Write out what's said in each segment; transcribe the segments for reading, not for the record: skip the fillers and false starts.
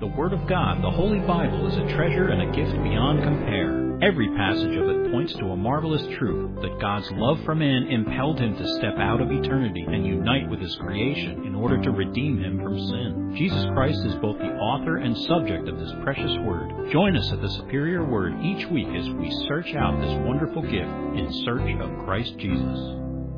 The Word of God, the Holy Bible, is a treasure and a gift beyond compare. Every passage of it points to a marvelous truth that God's love for man impelled him to step out of eternity and unite with his creation in order to redeem him from sin. Jesus Christ is both the author and subject of this precious Word. Join us at the Superior Word each week as we search out this wonderful gift in search of Christ Jesus.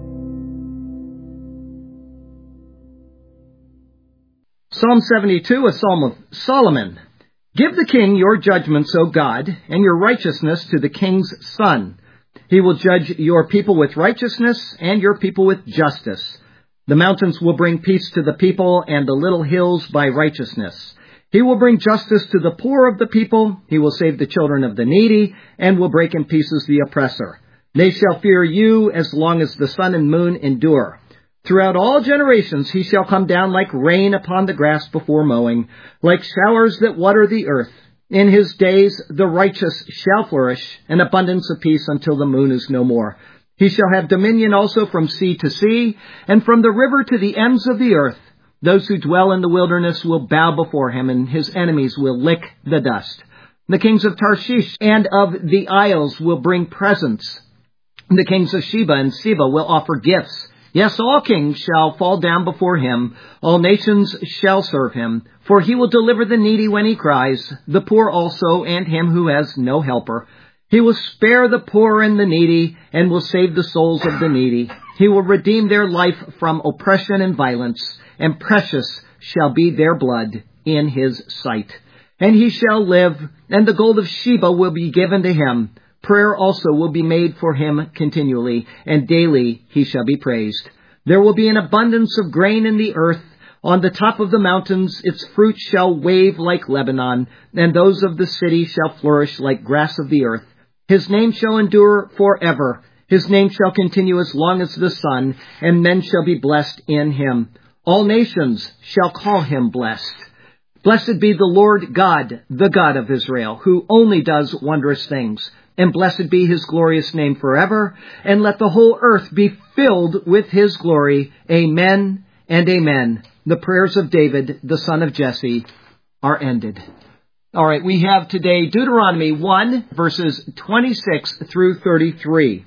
Psalm 72, a psalm of Solomon. Give the king your judgments, O God, and your righteousness to the king's son. He will judge your people with righteousness and your people with justice. The mountains will bring peace to the people, and the little hills by righteousness. He will bring justice to the poor of the people. He will save the children of the needy, and will break in pieces the oppressor. They shall fear you as long as the sun and moon endure. Throughout all generations he shall come down like rain upon the grass before mowing, like showers that water the earth. In his days the righteous shall flourish, an abundance of peace until the moon is no more. He shall have dominion also from sea to sea, and from the river to the ends of the earth. Those who dwell in the wilderness will bow before him, and his enemies will lick the dust. The kings of Tarshish and of the isles will bring presents. The kings of Sheba and Seba will offer gifts. Yes, all kings shall fall down before him. All nations shall serve him. For he will deliver the needy when he cries, the poor also, and him who has no helper. He will spare the poor and the needy, and will save the souls of the needy. He will redeem their life from oppression and violence, and precious shall be their blood in his sight. And he shall live, and the gold of Sheba will be given to him. Prayer also will be made for him continually, and daily he shall be praised. There will be an abundance of grain in the earth. On the top of the mountains its fruit shall wave like Lebanon, and those of the city shall flourish like grass of the earth. His name shall endure forever. His name shall continue as long as the sun, and men shall be blessed in him. All nations shall call him blessed. Blessed be the Lord God, the God of Israel, who only does wondrous things. And blessed be his glorious name forever, and let the whole earth be filled with his glory. Amen and amen. The prayers of David, the son of Jesse, are ended. All right, we have today Deuteronomy 1, verses 26 through 33.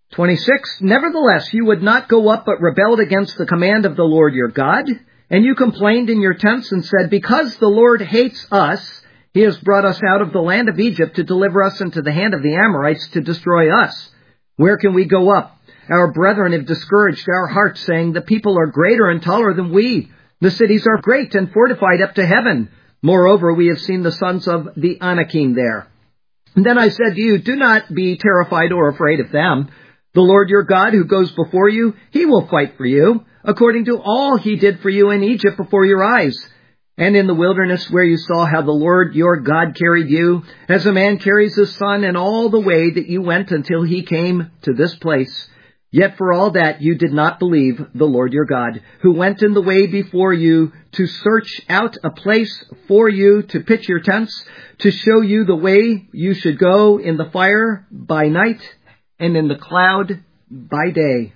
26, nevertheless, you would not go up, but rebelled against the command of the Lord your God. And you complained in your tents and said, because the Lord hates us, he has brought us out of the land of Egypt to deliver us into the hand of the Amorites to destroy us. Where can we go up? Our brethren have discouraged our hearts, saying, the people are greater and taller than we. The cities are great and fortified up to heaven. Moreover, we have seen the sons of the Anakim there. And then I said to you, do not be terrified or afraid of them. The Lord your God, who goes before you, he will fight for you, according to all he did for you in Egypt before your eyes. And in the wilderness where you saw how the Lord your God carried you, as a man carries his son, and all the way that you went until he came to this place. Yet for all that you did not believe the Lord your God, who went in the way before you to search out a place for you to pitch your tents, to show you the way you should go in the fire by night and in the cloud by day.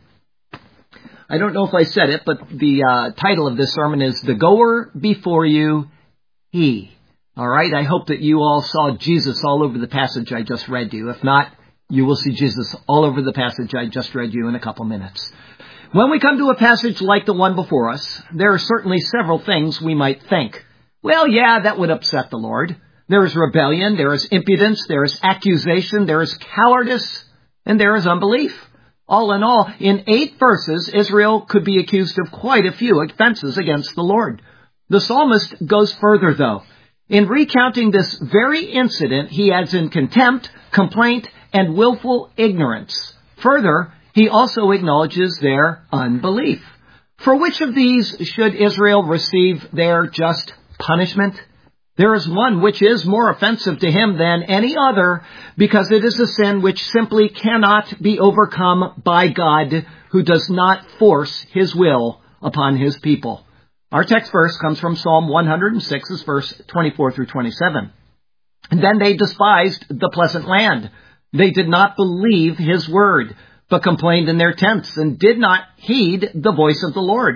I don't know if I said it, but the title of this sermon is The Goer Before You, He. All right, I hope that you all saw Jesus all over the passage I just read you. If not, you will see Jesus all over the passage I just read you in a couple minutes. When we come to a passage like the one before us, there are certainly several things we might think. Well, yeah, that would upset the Lord. There is rebellion, there is impudence, there is accusation, there is cowardice, and there is unbelief. All in all, in 8 verses, Israel could be accused of quite a few offenses against the Lord. The psalmist goes further, though. In recounting this very incident, he adds in contempt, complaint, and willful ignorance. Further, he also acknowledges their unbelief. For which of these should Israel receive their just punishment? There is one which is more offensive to him than any other, because it is a sin which simply cannot be overcome by God, who does not force his will upon his people. Our text verse comes from Psalm 106, verse 24 through 27. And then they despised the pleasant land. They did not believe his word, but complained in their tents and did not heed the voice of the Lord.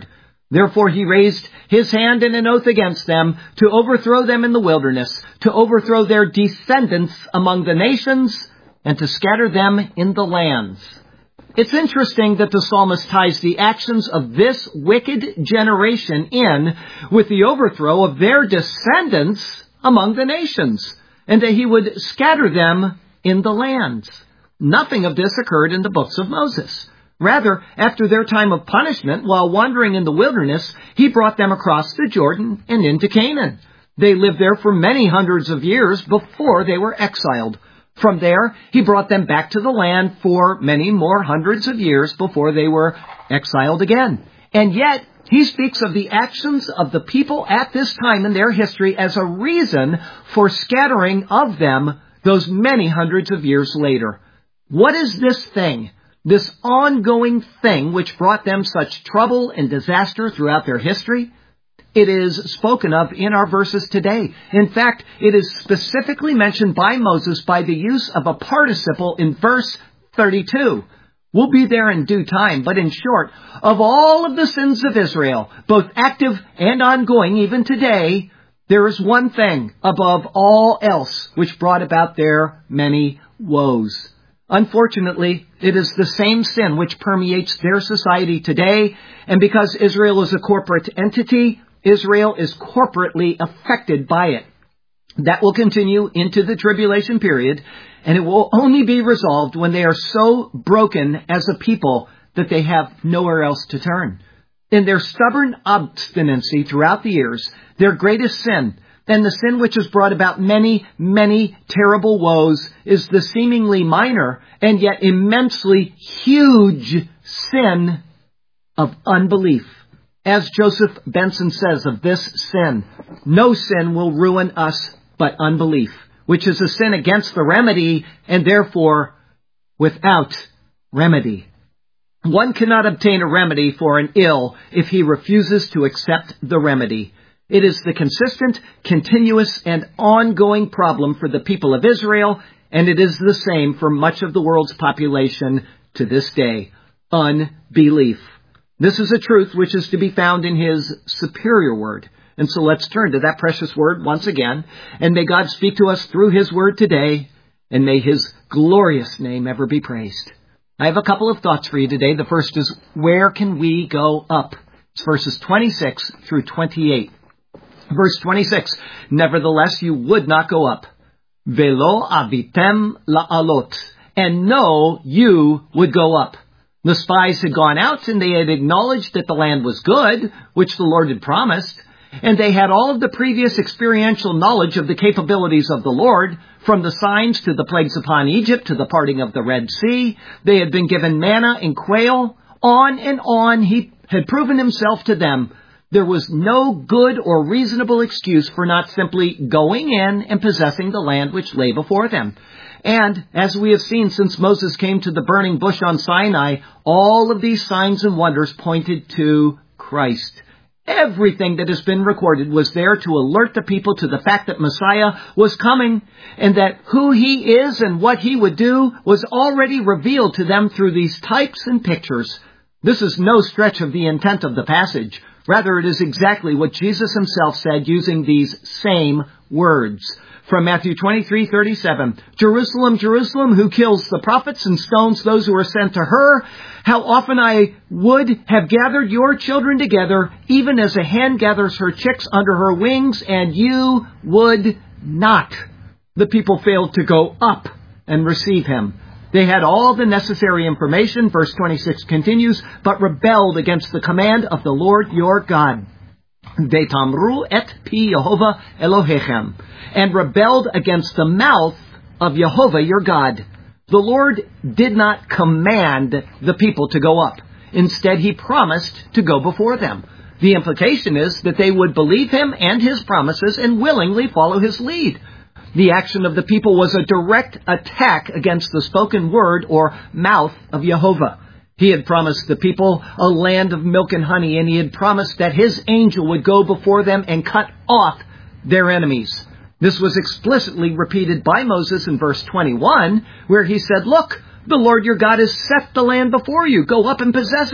Therefore he raised his hand in an oath against them to overthrow them in the wilderness, to overthrow their descendants among the nations, and to scatter them in the lands. It's interesting that the psalmist ties the actions of this wicked generation in with the overthrow of their descendants among the nations, and that he would scatter them in the lands. Nothing of this occurred in the books of Moses. Rather, after their time of punishment while wandering in the wilderness, he brought them across the Jordan and into Canaan. They lived there for many hundreds of years before they were exiled. From there, he brought them back to the land for many more hundreds of years before they were exiled again. And yet, he speaks of the actions of the people at this time in their history as a reason for scattering of them those many hundreds of years later. What is this thing? This ongoing thing which brought them such trouble and disaster throughout their history? It is spoken of in our verses today. In fact, it is specifically mentioned by Moses by the use of a participle in verse 32. We'll be there in due time, but in short, of all of the sins of Israel, both active and ongoing even today, there is one thing above all else which brought about their many woes. Unfortunately, it is the same sin which permeates their society today, and because Israel is a corporate entity, Israel is corporately affected by it. That will continue into the tribulation period, and it will only be resolved when they are so broken as a people that they have nowhere else to turn. In their stubborn obstinacy throughout the years, their greatest sin, and the sin which has brought about many, many terrible woes, is the seemingly minor and yet immensely huge sin of unbelief. As Joseph Benson says of this sin, no sin will ruin us but unbelief, which is a sin against the remedy and therefore without remedy. One cannot obtain a remedy for an ill if he refuses to accept the remedy. It is the consistent, continuous, and ongoing problem for the people of Israel, and it is the same for much of the world's population to this day. Unbelief. This is a truth which is to be found in His superior word. And so let's turn to that precious word once again, and may God speak to us through His word today, and may His glorious name ever be praised. I have a couple of thoughts for you today. The first is, where can we go up? It's verses 26 through 28. Verse 26, nevertheless you would not go up. Velo avitem la'alot. And no, you would go up. The spies had gone out and they had acknowledged that the land was good, which the Lord had promised. And they had all of the previous experiential knowledge of the capabilities of the Lord, from the signs to the plagues upon Egypt to the parting of the Red Sea. They had been given manna and quail. On and on he had proven himself to them. There was no good or reasonable excuse for not simply going in and possessing the land which lay before them. And, as we have seen since Moses came to the burning bush on Sinai, all of these signs and wonders pointed to Christ. Everything that has been recorded was there to alert the people to the fact that Messiah was coming, and that who He is and what He would do was already revealed to them through these types and pictures. This is no stretch of the intent of the passage. Rather, it is exactly what Jesus Himself said using these same words. From Matthew 23:37, Jerusalem, Jerusalem, who kills the prophets and stones those who are sent to her, how often I would have gathered your children together, even as a hen gathers her chicks under her wings, and you would not. The people failed to go up and receive Him. They had all the necessary information, verse 26 continues, but rebelled against the command of the Lord your God. Vetamru et pi Yehovah Elohechem, and rebelled against the mouth of Yehovah your God. The Lord did not command the people to go up. Instead, He promised to go before them. The implication is that they would believe Him and His promises and willingly follow His lead. The action of the people was a direct attack against the spoken word or mouth of Yehovah. He had promised the people a land of milk and honey, and He had promised that His angel would go before them and cut off their enemies. This was explicitly repeated by Moses in verse 21, where he said, look, the Lord your God has set the land before you. Go up and possess it.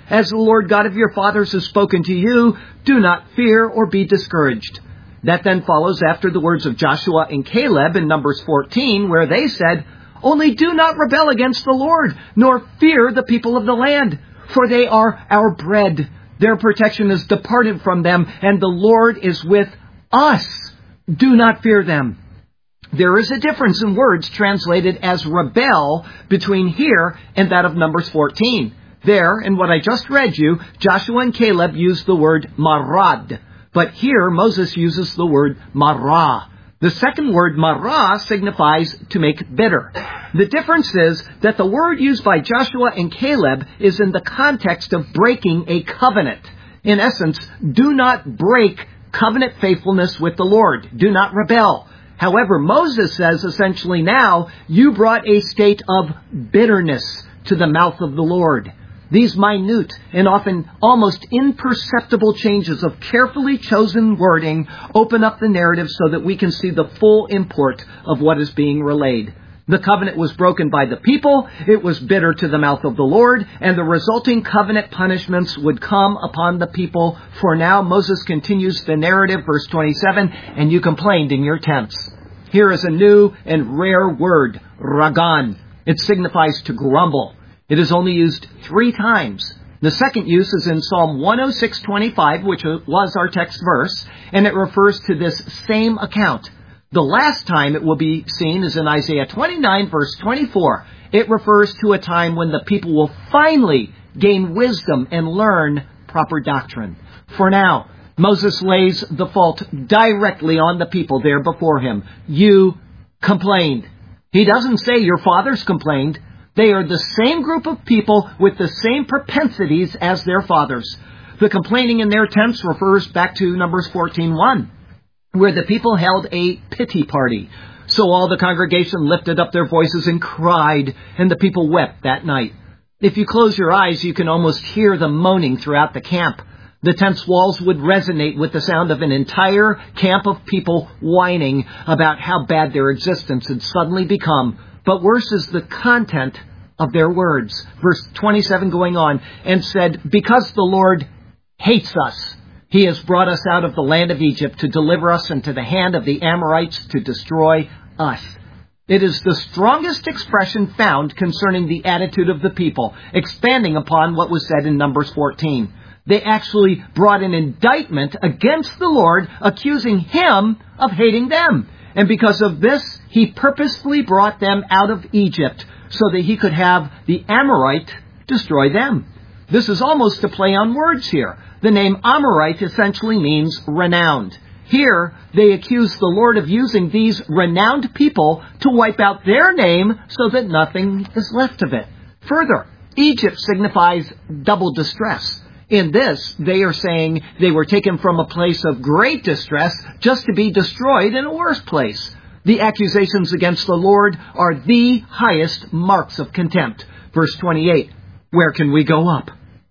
As the Lord God of your fathers has spoken to you, do not fear or be discouraged. That then follows after the words of Joshua and Caleb in Numbers 14, where they said, only do not rebel against the Lord, nor fear the people of the land, for they are our bread. Their protection is departed from them, and the Lord is with us. Do not fear them. There is a difference in words translated as rebel between here and that of Numbers 14. There, in what I just read you, Joshua and Caleb used the word marad. But here, Moses uses the word marah. The second word, marah, signifies to make bitter. The difference is that the word used by Joshua and Caleb is in the context of breaking a covenant. In essence, do not break covenant faithfulness with the Lord. Do not rebel. However, Moses says essentially now, you brought a state of bitterness to the mouth of the Lord. These minute and often almost imperceptible changes of carefully chosen wording open up the narrative so that we can see the full import of what is being relayed. The covenant was broken by the people, it was bitter to the mouth of the Lord, and the resulting covenant punishments would come upon the people. For now, Moses continues the narrative, verse 27, and you complained in your tents. Here is a new and rare word, ragan. It signifies to grumble. It is only used 3 times. The second use is in Psalm 106:25, which was our text verse, and it refers to this same account. The last time it will be seen is in Isaiah 29, verse 24. It refers to a time when the people will finally gain wisdom and learn proper doctrine. For now, Moses lays the fault directly on the people there before him. You complained. He doesn't say your fathers complained. They are the same group of people with the same propensities as their fathers. The complaining in their tents refers back to Numbers 14:1, where the people held a pity party. So all the congregation lifted up their voices and cried, and the people wept that night. If you close your eyes, you can almost hear the moaning throughout the camp. The tent's walls would resonate with the sound of an entire camp of people whining about how bad their existence had suddenly become. But worse is the content of their words. Verse 27 going on, and said, because the Lord hates us, He has brought us out of the land of Egypt to deliver us into the hand of the Amorites to destroy us. It is the strongest expression found concerning the attitude of the people, expanding upon what was said in Numbers 14. They actually brought an indictment against the Lord, accusing Him of hating them. And because of this, He purposefully brought them out of Egypt so that He could have the Amorite destroy them. This is almost a play on words here. The name Amorite essentially means renowned. Here, they accuse the Lord of using these renowned people to wipe out their name so that nothing is left of it. Further, Egypt signifies double distress. In this, they are saying they were taken from a place of great distress just to be destroyed in a worse place. The accusations against the Lord are the highest marks of contempt. Verse 28, where can we go up?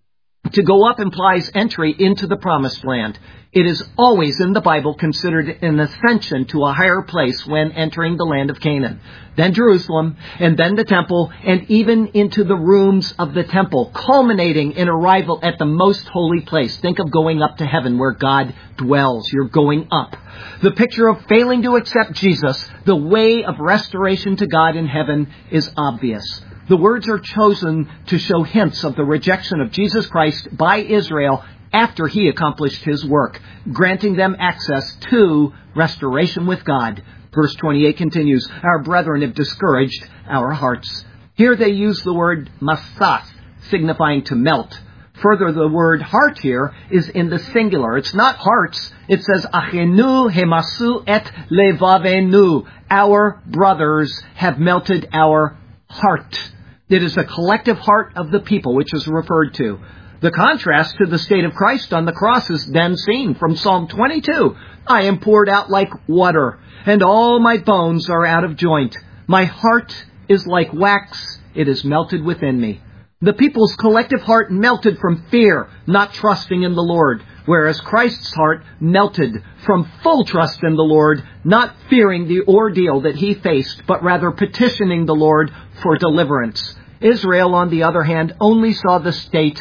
To go up implies entry into the promised land. It is always in the Bible considered an ascension to a higher place when entering the land of Canaan. Then Jerusalem, and then the temple, and even into the rooms of the temple, culminating in arrival at the most holy place. Think of going up to heaven where God dwells. You're going up. The picture of failing to accept Jesus, the way of restoration to God in heaven, is obvious. The words are chosen to show hints of the rejection of Jesus Christ by Israel after He accomplished His work, granting them access to restoration with God. Verse 28 continues, our brethren have discouraged our hearts. Here they use the word masas, signifying to melt. Further, the word heart here is in the singular. It's not hearts. It says, achenu hemasu et levavenu. Our brothers have melted our heart. It is the collective heart of the people which is referred to. The contrast to the state of Christ on the cross is then seen from Psalm 22. I am poured out like water, and all my bones are out of joint. My heart is like wax. It is melted within me. The people's collective heart melted from fear, not trusting in the Lord, whereas Christ's heart melted from full trust in the Lord, not fearing the ordeal that He faced, but rather petitioning the Lord for deliverance. Israel, on the other hand, only saw the state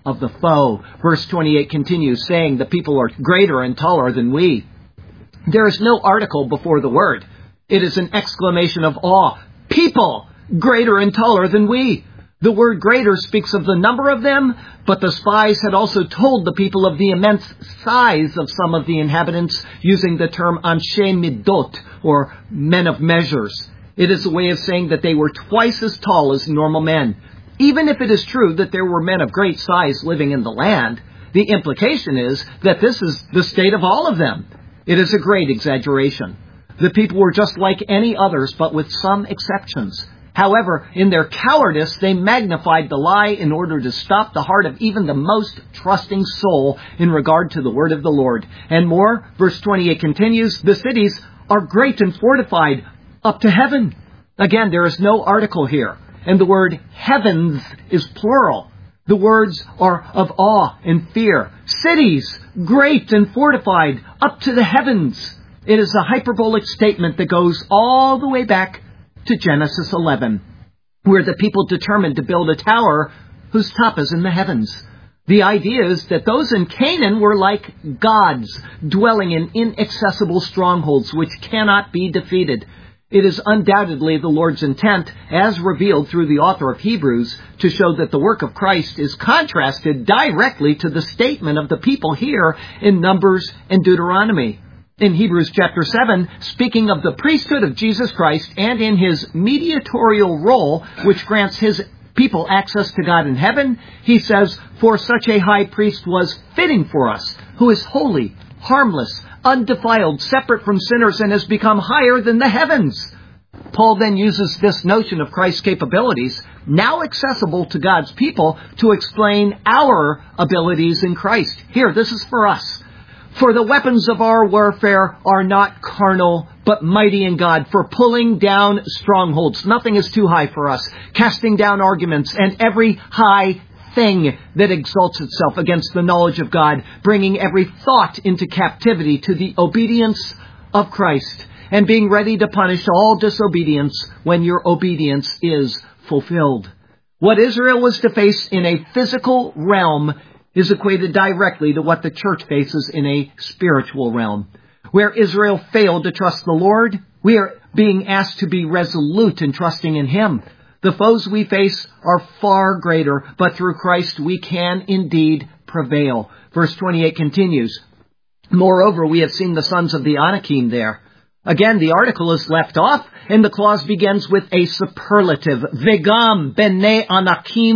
of the foe. Verse 28 continues saying the people are greater and taller than we. There is no article before the word. It is an exclamation of awe. People greater and taller than we. The word greater speaks of the number of them, but the spies had also told the people of the immense size of some of the inhabitants using the term anshe midot, or men of measures. It is a way of saying that they were twice as tall as normal men. Even if it is true that there were men of great size living in the land, the implication is that this is the state of all of them. It is a great exaggeration. The people were just like any others, but with some exceptions. However, in their cowardice, they magnified the lie in order to stop the heart of even the most trusting soul in regard to the word of the Lord. And more, verse 28 continues, the cities are great and fortified up to heaven. Again, there is no article here. And the word heavens is plural. The words are of awe and fear. Cities, great and fortified up to the heavens. It is a hyperbolic statement that goes all the way back to Genesis 11, where the people determined to build a tower whose top is in the heavens. The idea is that those in Canaan were like gods, dwelling in inaccessible strongholds which cannot be defeated. It is undoubtedly the Lord's intent, as revealed through the author of Hebrews, to show that the work of Christ is contrasted directly to the statement of the people here in Numbers and Deuteronomy. In Hebrews chapter 7, speaking of the priesthood of Jesus Christ and in his mediatorial role, which grants his people access to God in heaven, he says, for such a high priest was fitting for us, who is holy, harmless, undefiled, separate from sinners, and has become higher than the heavens. Paul then uses this notion of Christ's capabilities, now accessible to God's people, to explain our abilities in Christ. Here, this is for us. For the weapons of our warfare are not carnal, but mighty in God, for pulling down strongholds. Nothing is too high for us. Casting down arguments and every high thing that exalts itself against the knowledge of God, bringing every thought into captivity to the obedience of Christ, and being ready to punish all disobedience when your obedience is fulfilled. What Israel was to face in a physical realm is equated directly to what the church faces in a spiritual realm. Where Israel failed to trust the Lord, we are being asked to be resolute in trusting in Him. The foes we face are far greater, but through Christ we can indeed prevail. Verse 28 continues, moreover, we have seen the sons of the Anakim there. Again, the article is left off, and the clause begins with a superlative. Vegam bene Anakim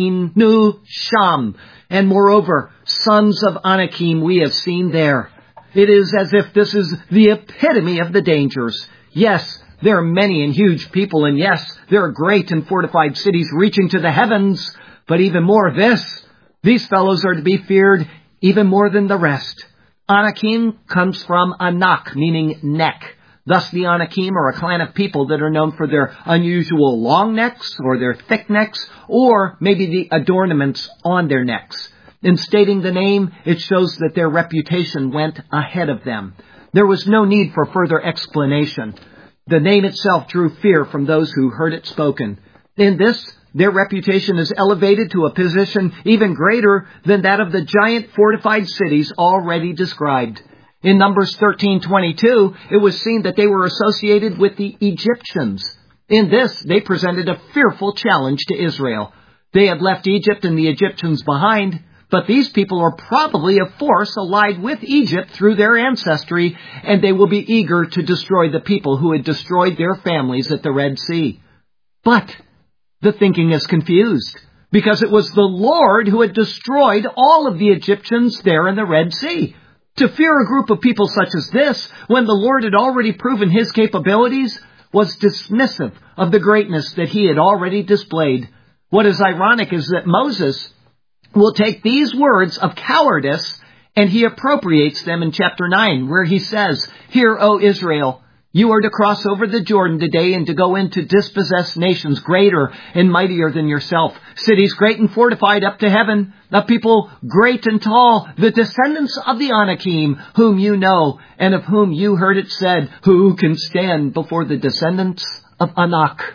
ra'inu sham. And moreover, sons of Anakim we have seen there. It is as if this is the epitome of the dangers. Yes, there are many and huge people, and yes, there are great and fortified cities reaching to the heavens. But even more of this, these fellows are to be feared even more than the rest. Anakim comes from Anak, meaning neck. Thus the Anakim are a clan of people that are known for their unusual long necks or their thick necks, or maybe the adornments on their necks. In stating the name, it shows that their reputation went ahead of them. There was no need for further explanation. The name itself drew fear from those who heard it spoken. In this, their reputation is elevated to a position even greater than that of the giant fortified cities already described. In Numbers 13:22, it was seen that they were associated with the Egyptians. In this, they presented a fearful challenge to Israel. They had left Egypt and the Egyptians behind, but these people are probably a force allied with Egypt through their ancestry, and they will be eager to destroy the people who had destroyed their families at the Red Sea. But the thinking is confused, because it was the Lord who had destroyed all of the Egyptians there in the Red Sea. To fear a group of people such as this, when the Lord had already proven His capabilities, was dismissive of the greatness that He had already displayed. What is ironic is that Moses will take these words of cowardice and he appropriates them in chapter 9, where he says, "Hear, O Israel, you are to cross over the Jordan today and to go in to dispossess nations greater and mightier than yourself, cities great and fortified up to heaven, a people great and tall, the descendants of the Anakim, whom you know, and of whom you heard it said, who can stand before the descendants of Anak?"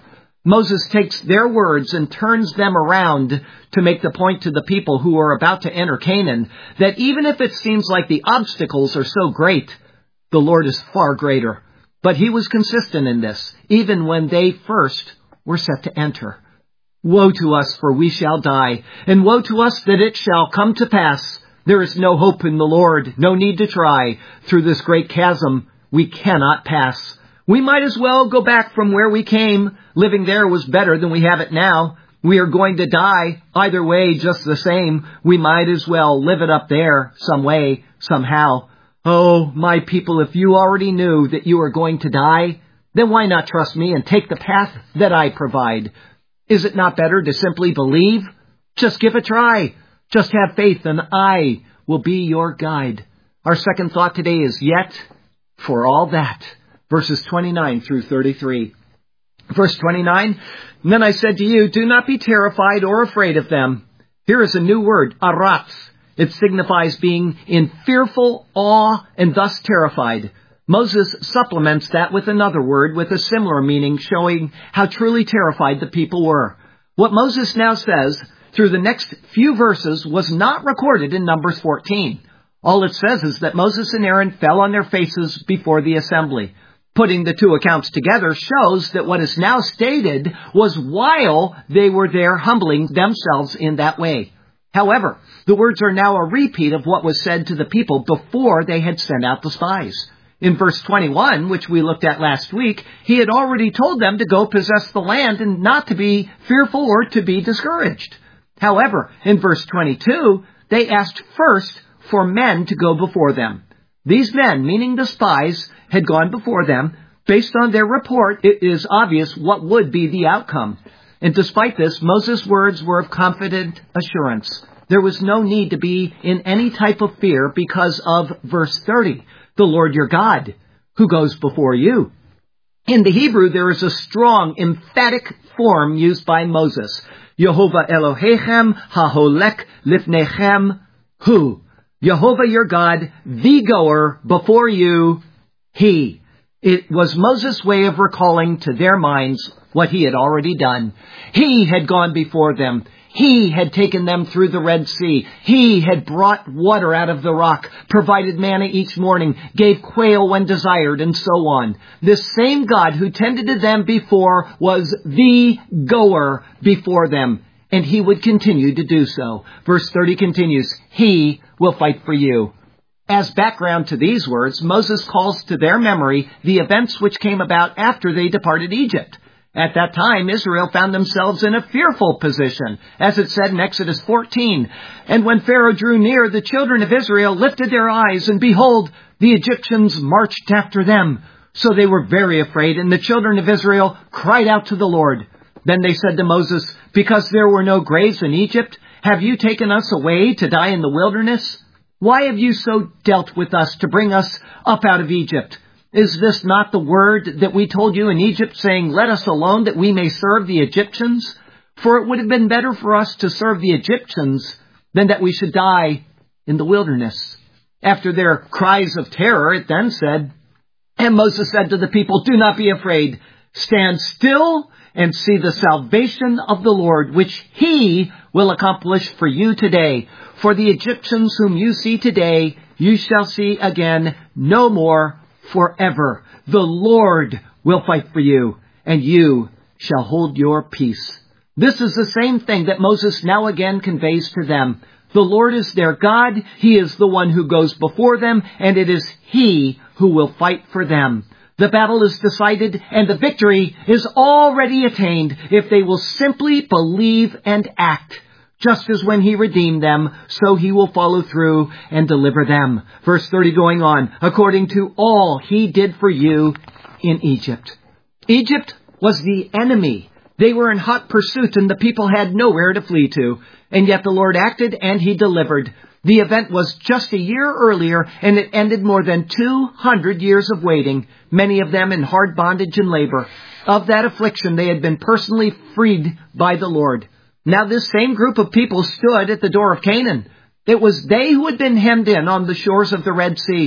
Moses takes their words and turns them around to make the point to the people who are about to enter Canaan that even if it seems like the obstacles are so great, the Lord is far greater. But he was consistent in this, even when they first were set to enter. Woe to us, for we shall die, and woe to us that it shall come to pass. There is no hope in the Lord, no need to try. Through this great chasm we cannot pass. We might as well go back from where we came. Living there was better than we have it now. We are going to die. Either way, just the same. We might as well live it up there some way, somehow. Oh, my people, if you already knew that you are going to die, then why not trust me and take the path that I provide? Is it not better to simply believe? Just give a try. Just have faith and I will be your guide. Our second thought today is yet for all that. Verses 29 through 33. Verse 29, then I said to you, do not be terrified or afraid of them. Here is a new word, aratz. It signifies being in fearful awe and thus terrified. Moses supplements that with another word with a similar meaning, showing how truly terrified the people were. What Moses now says through the next few verses was not recorded in Numbers 14. All it says is that Moses and Aaron fell on their faces before the assembly. Putting the two accounts together shows that what is now stated was while they were there humbling themselves in that way. However, the words are now a repeat of what was said to the people before they had sent out the spies. In verse 21, which we looked at last week, he had already told them to go possess the land and not to be fearful or to be discouraged. However, in verse 22, they asked first for men to go before them. These men, meaning the spies, had gone before them. Based on their report, it is obvious what would be the outcome. And despite this, Moses' words were of confident assurance. There was no need to be in any type of fear because of verse 30, the Lord your God, who goes before you. In the Hebrew, there is a strong, emphatic form used by Moses. Yehovah Elohechem haholek lifnechem hu. Jehovah your God, the goer before you, he. It was Moses' way of recalling to their minds what he had already done. He had gone before them. He had taken them through the Red Sea. He had brought water out of the rock, provided manna each morning, gave quail when desired, and so on. This same God who tended to them before was the goer before them, and he would continue to do so. Verse 30 continues, he will fight for you. As background to these words, Moses calls to their memory the events which came about after they departed Egypt. At that time, Israel found themselves in a fearful position, as it said in Exodus 14. And when Pharaoh drew near, the children of Israel lifted their eyes, and behold, the Egyptians marched after them. So they were very afraid, and the children of Israel cried out to the Lord. Then they said to Moses, because there were no graves in Egypt, have you taken us away to die in the wilderness? Why have you so dealt with us to bring us up out of Egypt? Is this not the word that we told you in Egypt, saying, let us alone that we may serve the Egyptians? For it would have been better for us to serve the Egyptians than that we should die in the wilderness. After their cries of terror, it then said, and Moses said to the people, do not be afraid. Stand still and see the salvation of the Lord, which he will accomplish for you today. For the Egyptians whom you see today, you shall see again no more forever. The Lord will fight for you, and you shall hold your peace. This is the same thing that Moses now again conveys to them. The Lord is their God. He is the one who goes before them, and it is he who will fight for them. The battle is decided, and the victory is already attained if they will simply believe and act. Just as when he redeemed them, so he will follow through and deliver them. Verse 30 going on, according to all he did for you in Egypt. Egypt was the enemy. They were in hot pursuit, and the people had nowhere to flee to. And yet the Lord acted, and he delivered. The event was just a year earlier, and it ended more than 200 years of waiting, many of them in hard bondage and labor. Of that affliction they had been personally freed by the Lord. Now this same group of people stood at the door of Canaan. It was they who had been hemmed in on the shores of the Red Sea.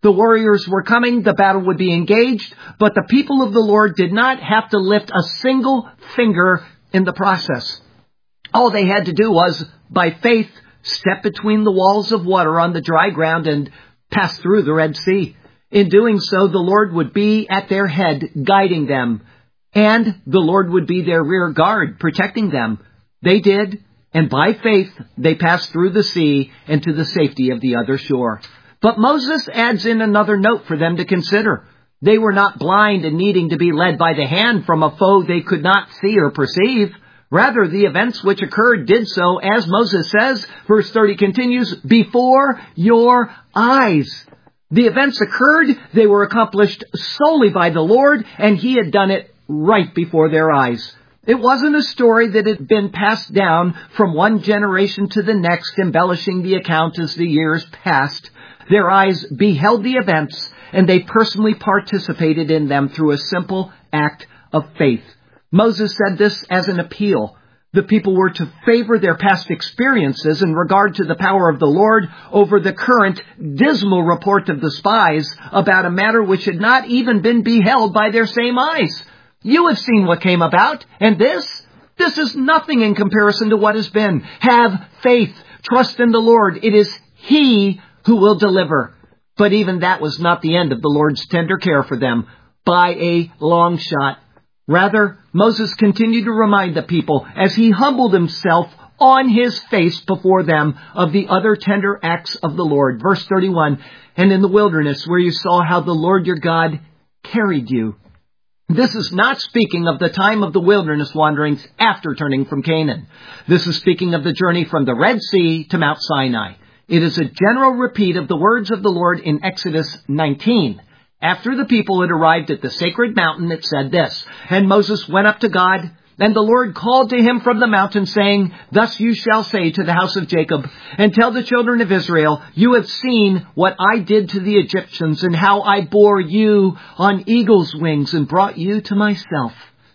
The warriors were coming, the battle would be engaged, but the people of the Lord did not have to lift a single finger in the process. All they had to do was, by faith, step between the walls of water on the dry ground and pass through the Red Sea. In doing so, the Lord would be at their head, guiding them, and the Lord would be their rear guard, protecting them. They did, and by faith, they passed through the sea and to the safety of the other shore. But Moses adds in another note for them to consider. They were not blind and needing to be led by the hand from a foe they could not see or perceive. Rather, the events which occurred did so, as Moses says, verse 30 continues, before your eyes. The events occurred, they were accomplished solely by the Lord, and He had done it right before their eyes. It wasn't a story that had been passed down from one generation to the next, embellishing the account as the years passed. Their eyes beheld the events, and they personally participated in them through a simple act of faith. Moses said this as an appeal. The people were to favor their past experiences in regard to the power of the Lord over the current dismal report of the spies about a matter which had not even been beheld by their same eyes. You have seen what came about, and this is nothing in comparison to what has been. Have faith, trust in the Lord. It is He who will deliver. But even that was not the end of the Lord's tender care for them, by a long shot. Rather, Moses continued to remind the people, as he humbled himself on his face before them, of the other tender acts of the Lord. Verse 31, and in the wilderness where you saw how the Lord your God carried you. This is not speaking of the time of the wilderness wanderings after turning from Canaan. This is speaking of the journey from the Red Sea to Mount Sinai. It is a general repeat of the words of the Lord in Exodus 19. After the people had arrived at the sacred mountain, it said this, and Moses went up to God, and the Lord called to him from the mountain, saying, thus you shall say to the house of Jacob, and tell the children of Israel, you have seen what I did to the Egyptians, and how I bore you on eagle's wings and brought you to myself.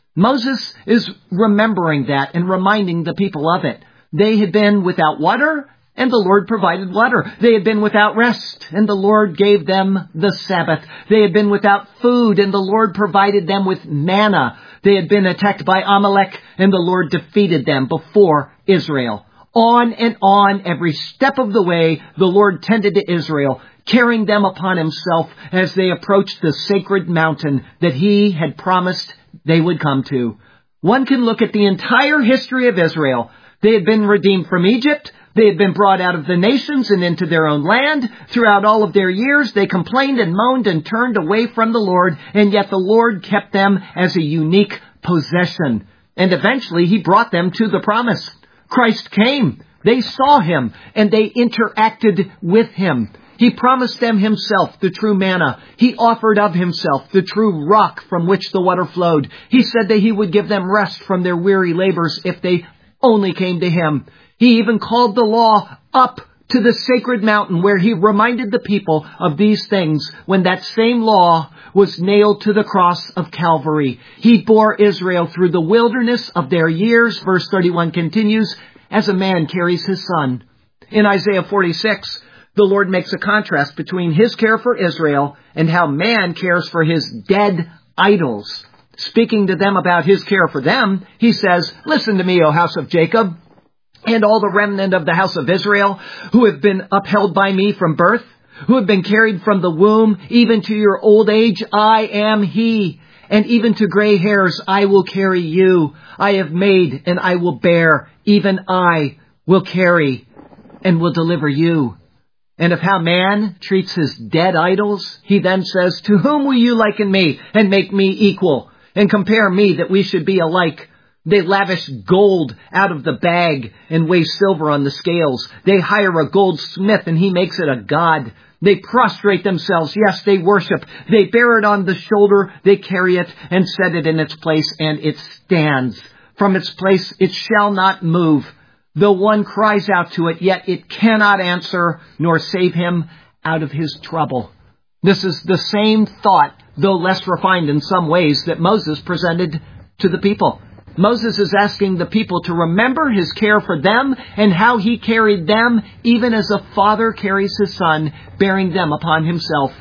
Moses is remembering that and reminding the people of it. They had been without water, and the Lord provided water. They had been without rest, and the Lord gave them the Sabbath. They had been without food, and the Lord provided them with manna. They had been attacked by Amalek, and the Lord defeated them before Israel. On and on, every step of the way, the Lord tended to Israel, carrying them upon Himself as they approached the sacred mountain that He had promised they would come to. One can look at the entire history of Israel. They had been redeemed from Egypt. They had been brought out of the nations and into their own land. Throughout all of their years, they complained and moaned and turned away from the Lord, and yet the Lord kept them as a unique possession. And eventually, He brought them to the promise. Christ came. They saw Him, and they interacted with Him. He promised them Himself, the true manna. He offered of Himself, the true rock from which the water flowed. He said that He would give them rest from their weary labors if they only came to Him. He even called the law up to the sacred mountain where He reminded the people of these things when that same law was nailed to the cross of Calvary. He bore Israel through the wilderness of their years, verse 31 continues, as a man carries his son. In Isaiah 46, the Lord makes a contrast between His care for Israel and how man cares for his dead idols. Speaking to them about His care for them, He says, listen to me, O house of Jacob, and all the remnant of the house of Israel, who have been upheld by me from birth, who have been carried from the womb, even to your old age, I am He. And even to gray hairs, I will carry you. I have made, and I will bear. Even I will carry, and will deliver you. And of how man treats his dead idols, He then says, to whom will you liken me, and make me equal, and compare me that we should be alike? They lavish gold out of the bag and weigh silver on the scales. They hire a goldsmith and he makes it a god. They prostrate themselves. Yes, they worship. They bear it on the shoulder. They carry it and set it in its place, and it stands. From its place it shall not move. Though one cries out to it, yet it cannot answer nor save him out of his trouble. This is the same thought, though less refined in some ways, that Moses presented to the people. Moses is asking the people to remember His care for them and how He carried them, even as a father carries his son, bearing them upon himself.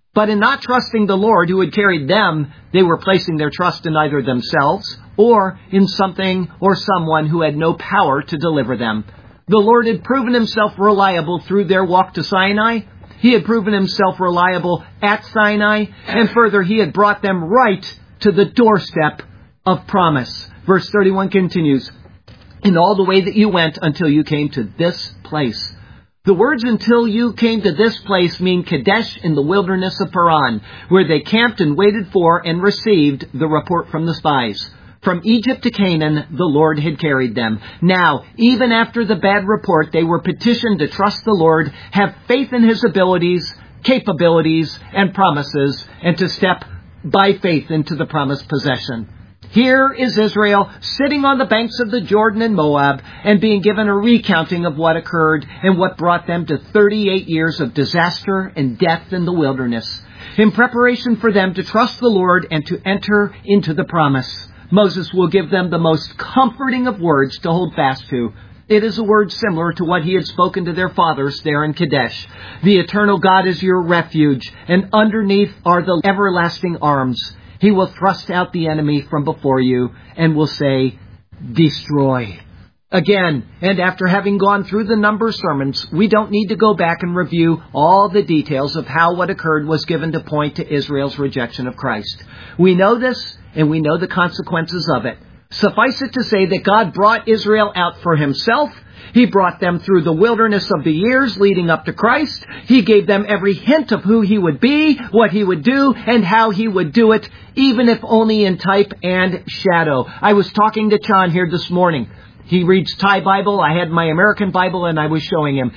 But in not trusting the Lord who had carried them, they were placing their trust in either themselves or in something or someone who had no power to deliver them. The Lord had proven himself reliable through their walk to Sinai. He had proven himself reliable at Sinai. And further, he had brought them right to the doorstep of promise. Verse 31 continues, "In all the way that you went until you came to this place." The words "until you came to this place" mean Kadesh in the wilderness of Paran, where they camped and waited for and received the report from the spies. From Egypt to Canaan, the Lord had carried them. Now, even after the bad report, they were petitioned to trust the Lord, have faith in his abilities, capabilities, and promises, and to step by faith into the promised possession. Here is Israel sitting on the banks of the Jordan and Moab and being given a recounting of what occurred and what brought them to 38 years of disaster and death in the wilderness, in preparation for them to trust the Lord and to enter into the promise. Moses will give them the most comforting of words to hold fast to. It is a word similar to what he had spoken to their fathers there in Kadesh. The eternal God is your refuge, and underneath are the everlasting arms. He will thrust out the enemy from before you and will say, "Destroy." Again, and after having gone through the number of sermons, we don't need to go back and review all the details of how what occurred was given to point to Israel's rejection of Christ. We know this, and we know the consequences of it. Suffice it to say that God brought Israel out for himself. He brought them through the wilderness of the years leading up to Christ. He gave them every hint of who he would be, what he would do, and how he would do it, even if only in type and shadow. I was talking to Chan here this morning. He reads Thai Bible. I had my American Bible, and I was showing him.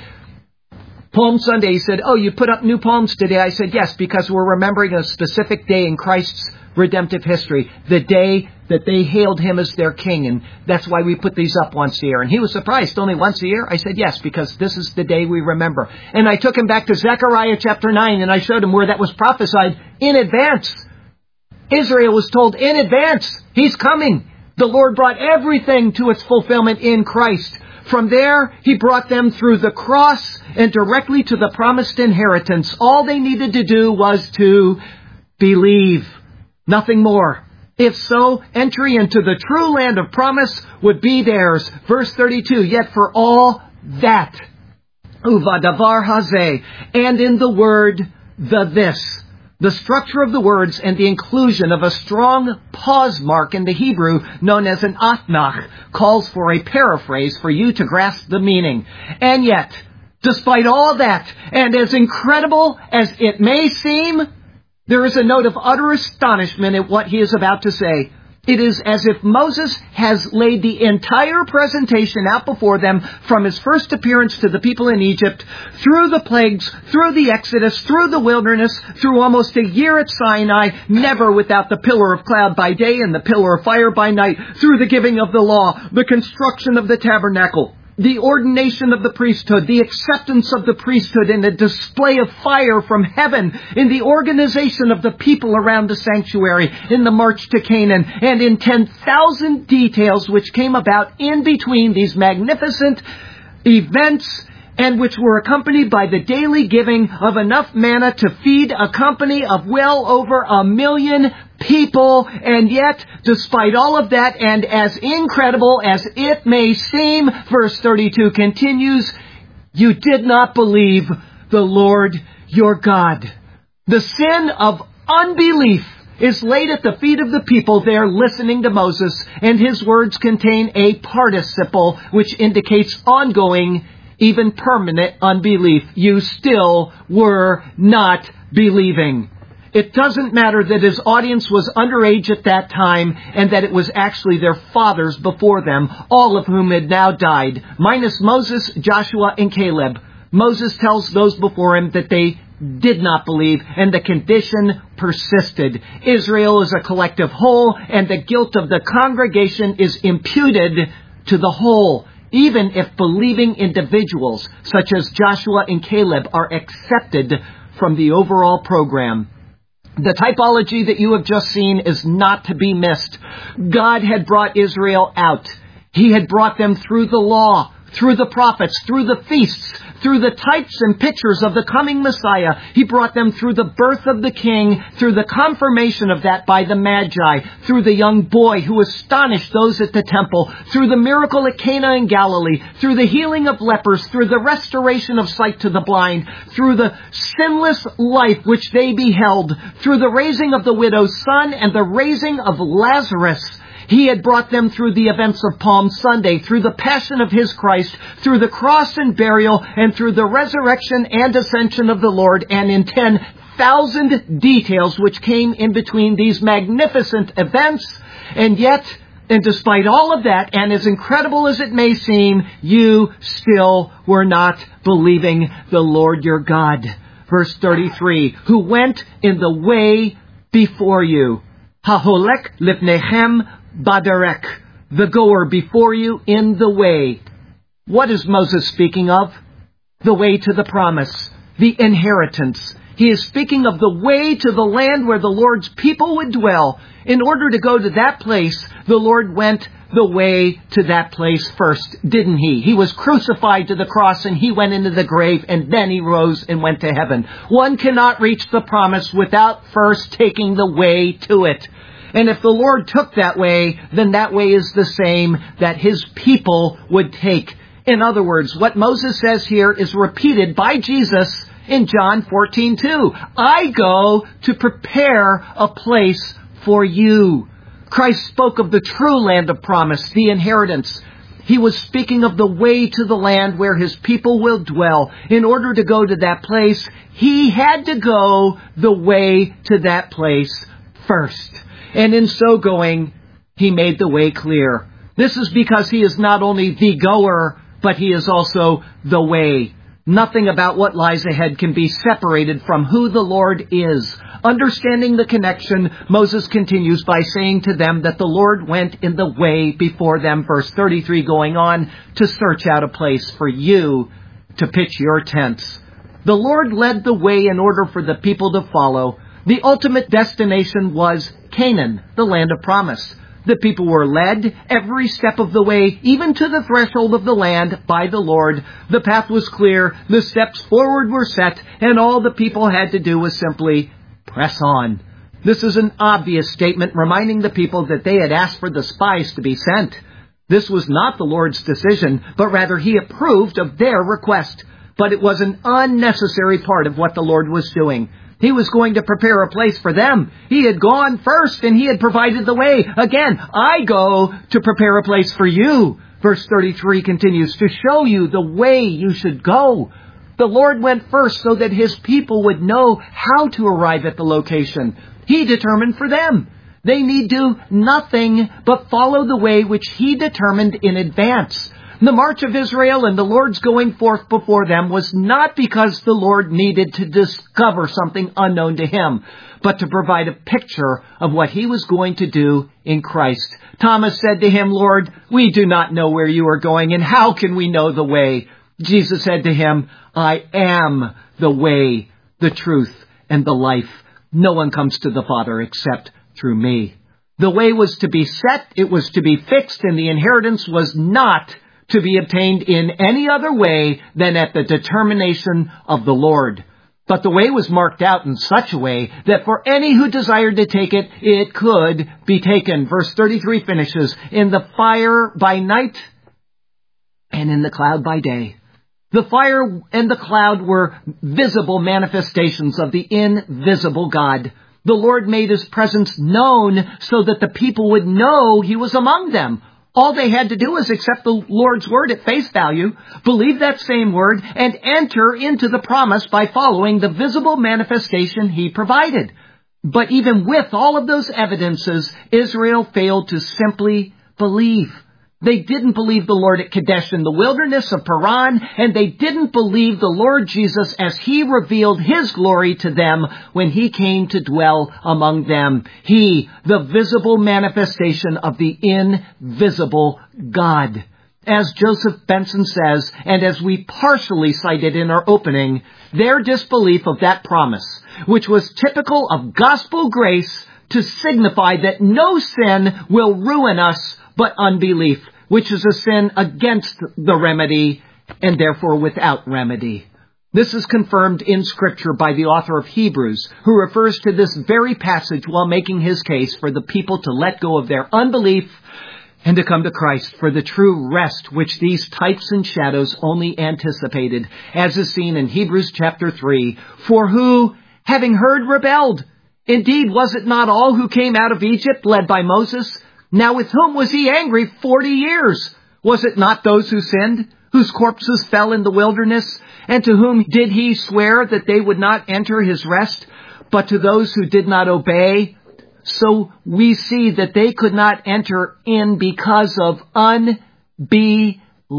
Palm Sunday, he said, "Oh, you put up new palms today?" I said, "Yes, because we're remembering a specific day in Christ's redemptive history, the day that they hailed him as their king, and that's why we put these up once a year." And he was surprised, "Only once a year?" I said, "Yes, because this is the day we remember." And I took him back to Zechariah chapter 9, and I showed him where that was prophesied in advance. Israel was told in advance, he's coming. The Lord brought everything to its fulfillment in Christ. From there, he brought them through the cross and directly to the promised inheritance. All they needed to do was to believe. Nothing more. If so, entry into the true land of promise would be theirs. Verse 32, "Yet for all that, uvadavar hazeh," and in the word, the this. The structure of the words and the inclusion of a strong pause mark in the Hebrew known as an athnach calls for a paraphrase for you to grasp the meaning. And yet, despite all that, and as incredible as it may seem, there is a note of utter astonishment at what he is about to say. It is as if Moses has laid the entire presentation out before them from his first appearance to the people in Egypt, through the plagues, through the Exodus, through the wilderness, through almost a year at Sinai, never without the pillar of cloud by day and the pillar of fire by night, through the giving of the law, the construction of the tabernacle, the ordination of the priesthood, the acceptance of the priesthood in the display of fire from heaven, in the organization of the people around the sanctuary, in the march to Canaan, and in 10,000 details which came about in between these magnificent events and which were accompanied by the daily giving of enough manna to feed a company of well over 1 million people. And yet, despite all of that, and as incredible as it may seem, verse 32 continues, "You did not believe the Lord your God." The sin of unbelief is laid at the feet of the people there listening to Moses, and his words contain a participle which indicates ongoing, even permanent unbelief. You still were not believing. It doesn't matter that his audience was underage at that time and that it was actually their fathers before them, all of whom had now died, minus Moses, Joshua, and Caleb. Moses tells those before him that they did not believe, and the condition persisted. Israel is a collective whole, and the guilt of the congregation is imputed to the whole, even if believing individuals, such as Joshua and Caleb, are accepted from the overall program. The typology that you have just seen is not to be missed. God had brought Israel out. He had brought them through the law, through the prophets, through the feasts, through the types and pictures of the coming Messiah. He brought them through the birth of the King, through the confirmation of that by the Magi, through the young boy who astonished those at the temple, through the miracle at Cana in Galilee, through the healing of lepers, through the restoration of sight to the blind, through the sinless life which they beheld, through the raising of the widow's son and the raising of Lazarus. He had brought them through the events of Palm Sunday, through the passion of His Christ, through the cross and burial, and through the resurrection and ascension of the Lord, and in 10,000 details which came in between these magnificent events. And yet, and despite all of that, and as incredible as it may seem, you still were not believing the Lord your God. Verse 33, who went in the way before you. Haholek lifnechem baderek, the goer before you in the way. What is Moses speaking of? The way to the promise, the inheritance. He is speaking of the way to the land where the Lord's people would dwell. In order to go to that place, the Lord went the way to that place first, didn't He? He was crucified to the cross and He went into the grave and then He rose and went to heaven. One cannot reach the promise without first taking the way to it. And if the Lord took that way, then that way is the same that His people would take. In other words, what Moses says here is repeated by Jesus in John 14:2. I go to prepare a place for you. Christ spoke of the true land of promise, the inheritance. He was speaking of the way to the land where His people will dwell. In order to go to that place, He had to go the way to that place first. And in so going, He made the way clear. This is because He is not only the goer, but He is also the way. Nothing about what lies ahead can be separated from who the Lord is. Understanding the connection, Moses continues by saying to them that the Lord went in the way before them, verse 33 going on, to search out a place for you to pitch your tents. The Lord led the way in order for the people to follow. The ultimate destination was Canaan, the land of promise. The people were led every step of the way, even to the threshold of the land, by the Lord. The path was clear, the steps forward were set, and all the people had to do was simply press on. This is an obvious statement reminding the people that they had asked for the spies to be sent. This was not the Lord's decision, but rather He approved of their request. But it was an unnecessary part of what the Lord was doing. He was going to prepare a place for them. He had gone first and He had provided the way. Again, I go to prepare a place for you. Verse 33 continues, to show you the way you should go. The Lord went first so that His people would know how to arrive at the location. He determined for them. They need do nothing but follow the way which He determined in advance. The march of Israel and the Lord's going forth before them was not because the Lord needed to discover something unknown to Him, but to provide a picture of what He was going to do in Christ. Thomas said to Him, Lord, we do not know where you are going, and how can we know the way? Jesus said to him, I am the way, the truth, and the life. No one comes to the Father except through me. The way was to be set, it was to be fixed, and the inheritance was not to be obtained in any other way than at the determination of the Lord. But the way was marked out in such a way that for any who desired to take it, it could be taken. Verse 33 finishes, in the fire by night and in the cloud by day. The fire and the cloud were visible manifestations of the invisible God. The Lord made His presence known so that the people would know He was among them. All they had to do was accept the Lord's word at face value, believe that same word, and enter into the promise by following the visible manifestation He provided. But even with all of those evidences, Israel failed to simply believe. They didn't believe the Lord at Kadesh in the wilderness of Paran, and they didn't believe the Lord Jesus as He revealed His glory to them when He came to dwell among them. He, the visible manifestation of the invisible God. As Joseph Benson says, and as we partially cited in our opening, their disbelief of that promise, which was typical of gospel grace to signify that no sin will ruin us but unbelief, which is a sin against the remedy and therefore without remedy. This is confirmed in Scripture by the author of Hebrews, who refers to this very passage while making his case for the people to let go of their unbelief and to come to Christ for the true rest which these types and shadows only anticipated, as is seen in Hebrews chapter 3. For who, having heard, rebelled? Indeed, was it not all who came out of Egypt led by Moses? Now with whom was he angry 40 years? Was it not those who sinned, whose corpses fell in the wilderness? And to whom did he swear that they would not enter his rest, but to those who did not obey? So we see that they could not enter in because of unbelief.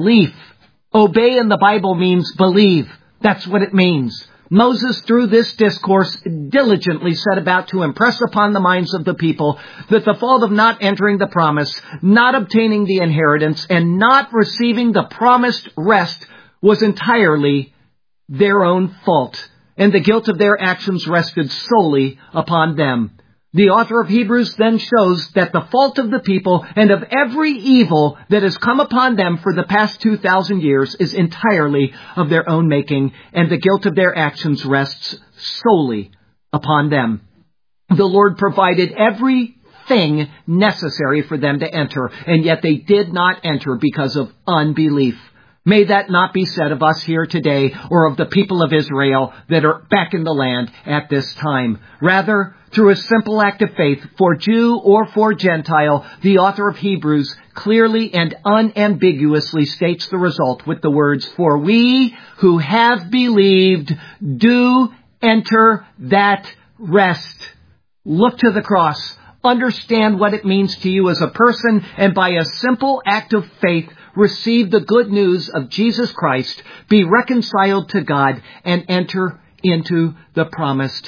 Obey in the Bible means believe. That's what it means. Moses, through this discourse, diligently set about to impress upon the minds of the people that the fault of not entering the promise, not obtaining the inheritance, and not receiving the promised rest was entirely their own fault, and the guilt of their actions rested solely upon them. The author of Hebrews then shows that the fault of the people and of every evil that has come upon them for the past 2,000 years is entirely of their own making, and the guilt of their actions rests solely upon them. The Lord provided everything necessary for them to enter, and yet they did not enter because of unbelief. May that not be said of us here today or of the people of Israel that are back in the land at this time. Rather, through a simple act of faith, for Jew or for Gentile, the author of Hebrews clearly and unambiguously states the result with the words, "For we who have believed do enter that rest." Look to the cross. Understand what it means to you as a person, and by a simple act of faith, receive the good news of Jesus Christ, be reconciled to God, and enter into the promised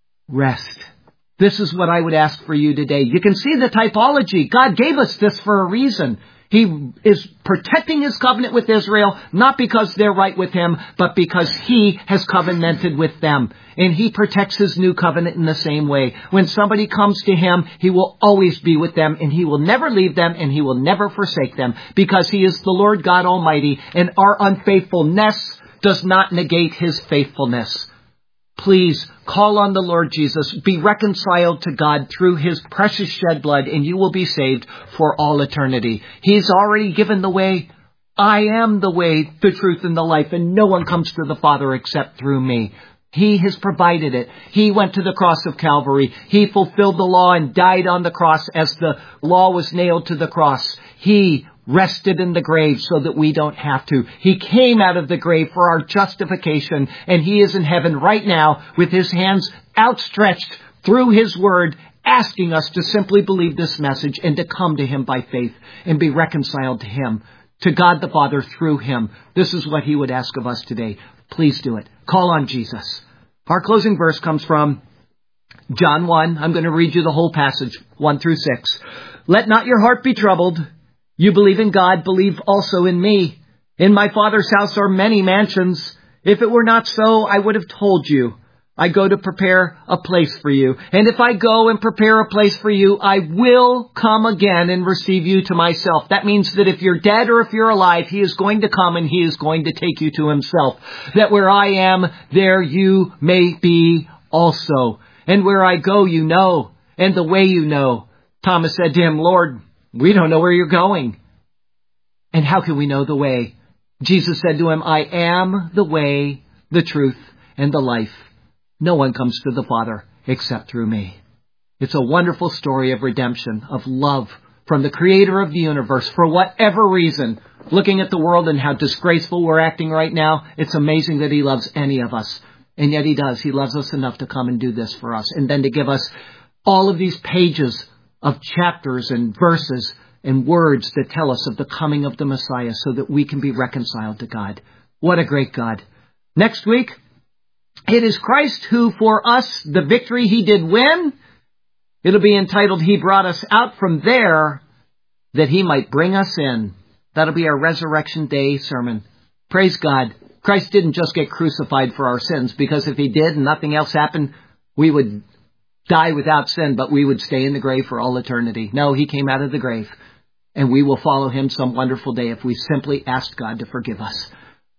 rest. This is what I would ask for you today. You can see the typology. God gave us this for a reason. He is protecting His covenant with Israel, not because they're right with Him, but because He has covenanted with them. And He protects His new covenant in the same way. When somebody comes to Him, He will always be with them, and He will never leave them, and He will never forsake them, because He is the Lord God Almighty, and our unfaithfulness does not negate His faithfulness. Please call on the Lord Jesus. Be reconciled to God through His precious shed blood, and you will be saved for all eternity. He's already given the way. I am the way, the truth, and the life, and no one comes to the Father except through me. He has provided it. He went to the cross of Calvary. He fulfilled the law and died on the cross as the law was nailed to the cross. He rested in the grave so that we don't have to. He came out of the grave for our justification, and He is in heaven right now with His hands outstretched through His word, asking us to simply believe this message and to come to Him by faith and be reconciled to Him, to God the Father through Him. This is what He would ask of us today. Please do it. Call on Jesus. Our closing verse comes from John 1. I'm going to read you the whole passage, 1 through 6. Let not your heart be troubled. You believe in God, believe also in me. In my Father's house are many mansions. If it were not so, I would have told you. I go to prepare a place for you. And if I go and prepare a place for you, I will come again and receive you to myself. That means that if you're dead or if you're alive, He is going to come and He is going to take you to Himself. That where I am, there you may be also. And where I go, you know, and the way you know. Thomas said to Him, Lord, we don't know where you're going. And how can we know the way? Jesus said to him, I am the way, the truth, and the life. No one comes to the Father except through me. It's a wonderful story of redemption, of love from the Creator of the universe for whatever reason. Looking at the world and how disgraceful we're acting right now, it's amazing that He loves any of us. And yet He does. He loves us enough to come and do this for us. And then to give us all of these pages of chapters and verses and words that tell us of the coming of the Messiah so that we can be reconciled to God. What a great God. Next week, it is Christ who for us, the victory He did win. It'll be entitled, He brought us out from there that He might bring us in. That'll be our Resurrection Day sermon. Praise God. Christ didn't just get crucified for our sins, because if He did and nothing else happened, we would die without sin, but we would stay in the grave for all eternity. No, He came out of the grave, and we will follow Him some wonderful day if we simply ask God to forgive us.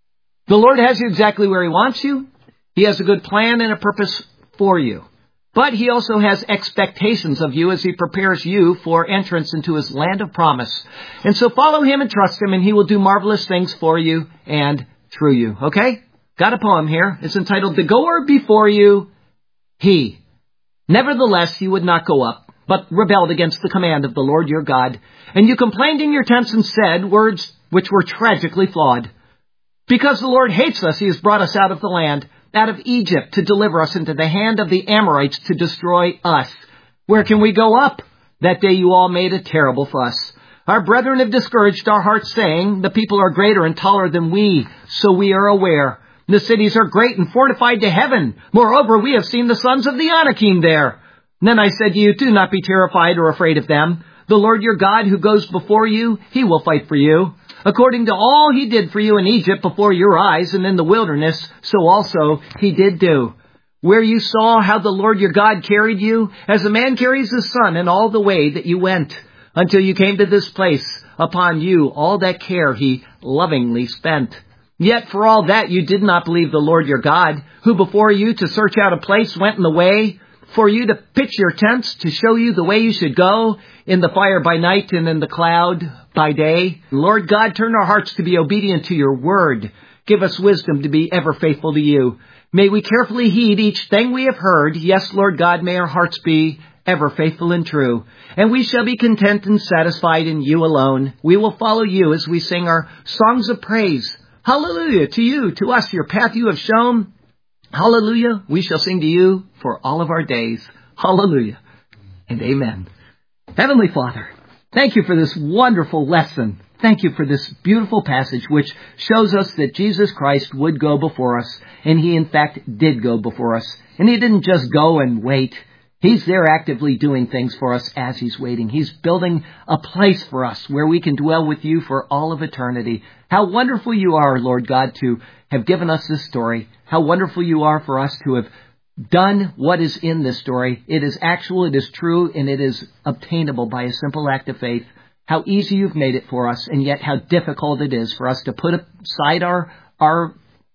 The Lord has you exactly where He wants you. He has a good plan and a purpose for you. But He also has expectations of you as He prepares you for entrance into His land of promise. And so follow Him and trust Him, and He will do marvelous things for you and through you. Okay? Got a poem here. It's entitled, "The Goer Before You, He. Nevertheless, you would not go up, but rebelled against the command of the Lord your God. And you complained in your tents and said words which were tragically flawed. Because the Lord hates us, He has brought us out of the land, out of Egypt, to deliver us into the hand of the Amorites to destroy us. Where can we go up? That day you all made a terrible fuss. Our brethren have discouraged our hearts, saying, the people are greater and taller than we, so we are aware. The cities are great and fortified to heaven. Moreover, we have seen the sons of the Anakim there. Then I said to you, do not be terrified or afraid of them. The Lord your God who goes before you, He will fight for you. According to all He did for you in Egypt before your eyes and in the wilderness, so also He did do. Where you saw how the Lord your God carried you, as a man carries his son in all the way that you went, until you came to this place. Upon you all that care He lovingly spent. Yet for all that you did not believe the Lord your God, who before you to search out a place went in the way, for you to pitch your tents, to show you the way you should go, in the fire by night and in the cloud by day. Lord God, turn our hearts to be obedient to your word. Give us wisdom to be ever faithful to you. May we carefully heed each thing we have heard. Yes, Lord God, may our hearts be ever faithful and true. And we shall be content and satisfied in you alone. We will follow you as we sing our songs of praise. Hallelujah to you, to us, your path you have shown. Hallelujah, we shall sing to you for all of our days. Hallelujah and amen. Heavenly Father, thank you for this wonderful lesson. Thank you for this beautiful passage which shows us that Jesus Christ would go before us, and He in fact did go before us. And He didn't just go and wait. He's there actively doing things for us as He's waiting. He's building a place for us where we can dwell with you for all of eternity. How wonderful you are, Lord God, to have given us this story. How wonderful you are for us to have done what is in this story. It is actual, it is true, and it is obtainable by a simple act of faith. How easy you've made it for us, and yet how difficult it is for us to put aside our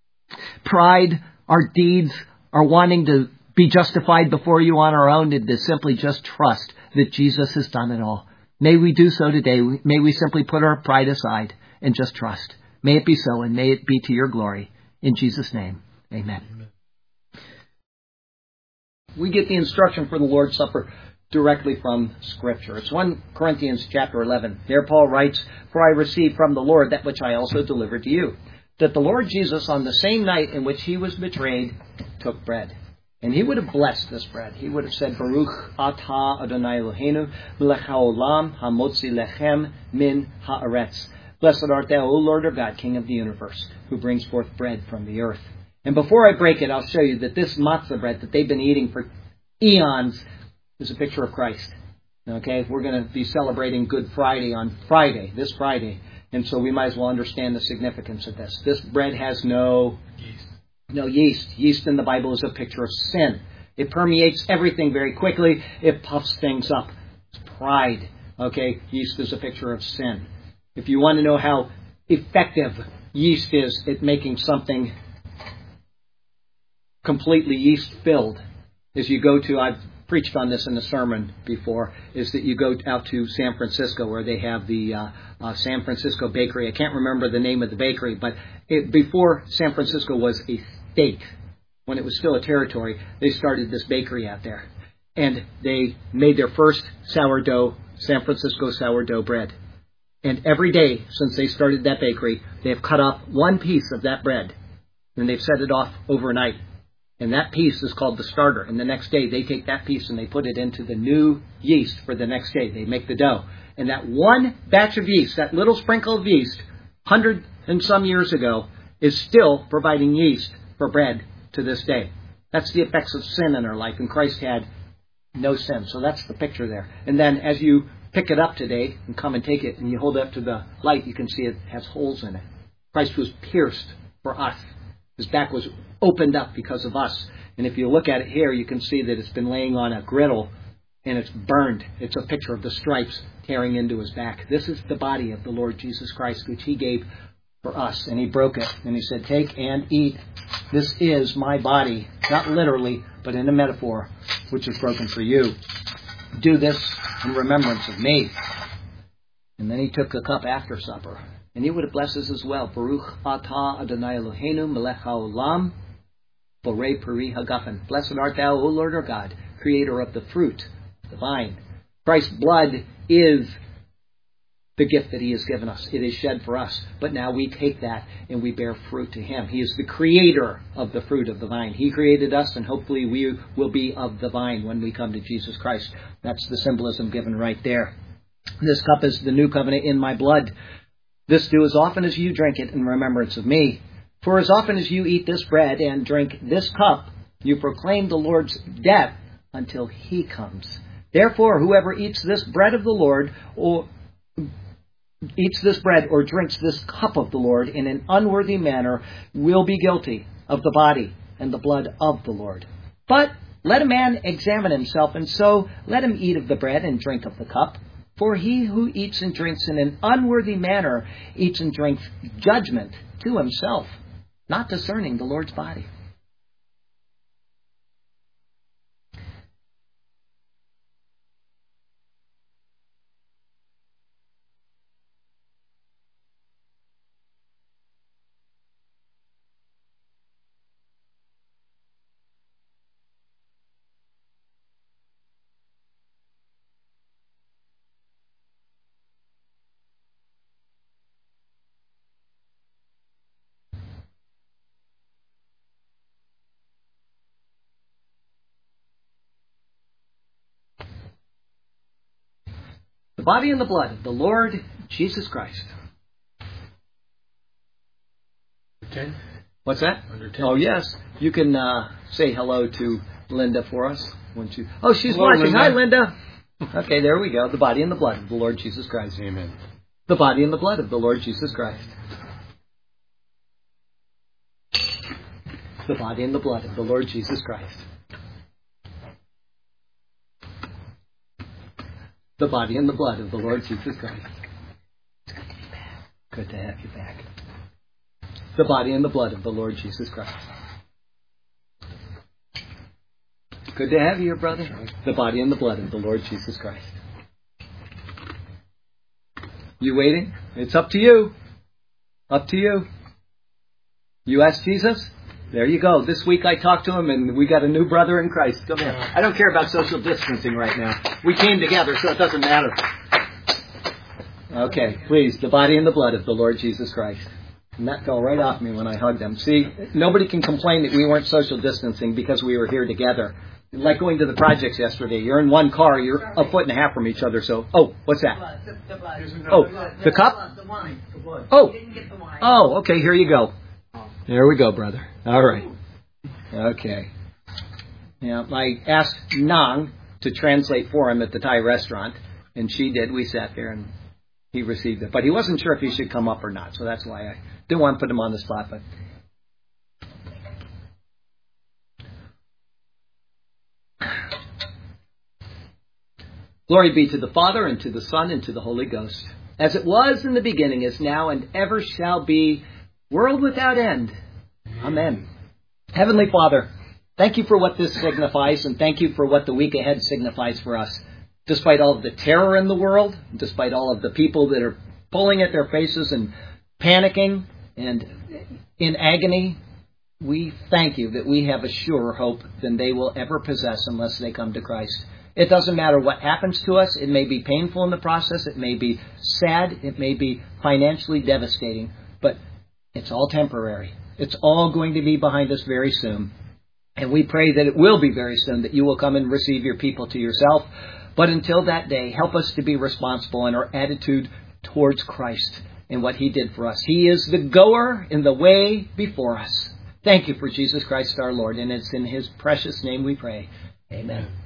pride, our deeds, our wanting to be justified before you on our own, and to simply just trust that Jesus has done it all. May we do so today. May we simply put our pride aside and just trust. May it be so, and may it be to your glory. In Jesus' name, amen. We get the instruction for the Lord's Supper directly from Scripture. It's 1 Corinthians chapter 11. There Paul writes, "For I received from the Lord that which I also delivered to you, that the Lord Jesus on the same night in which He was betrayed took bread. And He would have blessed this bread. He would have said, Baruch atah Adonai Eloheinu, melech haolam hamotzi lechem min haaretz. Blessed art thou, O Lord our God, King of the universe, who brings forth bread from the earth." And before I break it, I'll show you that this matzah bread that they've been eating for eons is a picture of Christ. Okay, we're going to be celebrating Good Friday on Friday, this Friday, and so we might as well understand the significance of this. This bread has no yeast. Yeast in the Bible is a picture of sin. It permeates everything very quickly. It puffs things up. It's pride. Okay, yeast is a picture of sin. If you want to know how effective yeast is at making something completely yeast-filled, is you go to, I've preached on this in a sermon before, is that you go out to San Francisco where they have the San Francisco Bakery. I can't remember the name of the bakery, but before San Francisco was a state, when it was still a territory, they started this bakery out there. And they made their first sourdough, San Francisco sourdough bread. And every day since they started that bakery, they have cut off one piece of that bread. And they've set it off overnight. And that piece is called the starter. And the next day, they take that piece and they put it into the new yeast for the next day. They make the dough. And that one batch of yeast, that little sprinkle of yeast, 100 and some years ago, is still providing yeast for bread to this day. That's the effects of sin in our life. And Christ had no sin. So that's the picture there. And then as you pick it up today and come and take it and you hold it up to the light, you can see it has holes in it. Christ was pierced for us. His back was opened up because of us. And if you look at it here, you can see that it's been laying on a griddle and it's burned. It's a picture of the stripes tearing into His back. This is the body of the Lord Jesus Christ, which He gave for us. And he broke it. And he said, take and eat. This is my body. Not literally, but in a metaphor, which is broken for you. Do this in remembrance of me. And then he took a cup after supper. And he would have blessed us as well. Baruch atah Adonai Eloheinu melech haolam borei peri hagafen. Blessed art thou, O Lord our God, creator of the fruit, the vine. Christ's blood is the gift that he has given us. It is shed for us. But now we take that and we bear fruit to him. He is the creator of the fruit of the vine. He created us, and hopefully we will be of the vine when we come to Jesus Christ. That's the symbolism given right there. This cup is the new covenant in my blood. This do as often as you drink it in remembrance of me. For as often as you eat this bread and drink this cup, you proclaim the Lord's death until he comes. Therefore, whoever eats this bread of the Lord, or eats this bread or drinks this cup of the Lord in an unworthy manner will be guilty of the body and the blood of the Lord. But let a man examine himself, and so let him eat of the bread and drink of the cup. For he who eats and drinks in an unworthy manner eats and drinks judgment to himself, not discerning the Lord's body. The body and the blood of the Lord Jesus Christ. 10? What's that? Under 10. Oh, yes. You can say hello to Linda for us. Won't you? Oh, she's Hello, watching. Linda. Hi, Linda. Okay, there we go. The body and the blood of the Lord Jesus Christ. Amen. The body and the blood of the Lord Jesus Christ. The body and the blood of the Lord Jesus Christ. The body and the blood of the Lord Jesus Christ. Good to have you back. The body and the blood of the Lord Jesus Christ. Good to have you here, brother. The body and the blood of the Lord Jesus Christ. You waiting? It's up to you. Up to you. You ask Jesus? There you go. This week I talked to him and we got a new brother in Christ. Come here. I don't care about social distancing right now. We came together, so it doesn't matter. Okay, please. The body and the blood of the Lord Jesus Christ. And that fell right off me when I hugged him. See, nobody can complain that we weren't social distancing because we were here together. Like going to the projects yesterday. You're in one car. You're a foot and a half from each other. So, what's that? Oh, the cup? The wine. The blood. Oh. You didn't get the wine. Oh, okay. Here you go. There we go, brother. All right. Okay. Now, I asked Nang to translate for him at the Thai restaurant, and she did. We sat there, and he received it. But he wasn't sure if he should come up or not, so that's why I didn't want to put him on the spot. But glory be to the Father, and to the Son, and to the Holy Ghost, as it was in the beginning, is now, and ever shall be, world without end. Amen. Heavenly Father, thank you for what this signifies, and thank you for what the week ahead signifies for us. Despite all of the terror in the world, despite all of the people that are pulling at their faces and panicking and in agony, we thank you that we have a surer hope than they will ever possess unless they come to Christ. It doesn't matter what happens to us. It may be painful in the process. It may be sad. It may be financially devastating. But it's all temporary. It's all going to be behind us very soon. And we pray that it will be very soon, that you will come and receive your people to yourself. But until that day, help us to be responsible in our attitude towards Christ and what he did for us. He is the goer in the way before us. Thank you for Jesus Christ our Lord. And it's in his precious name we pray. Amen.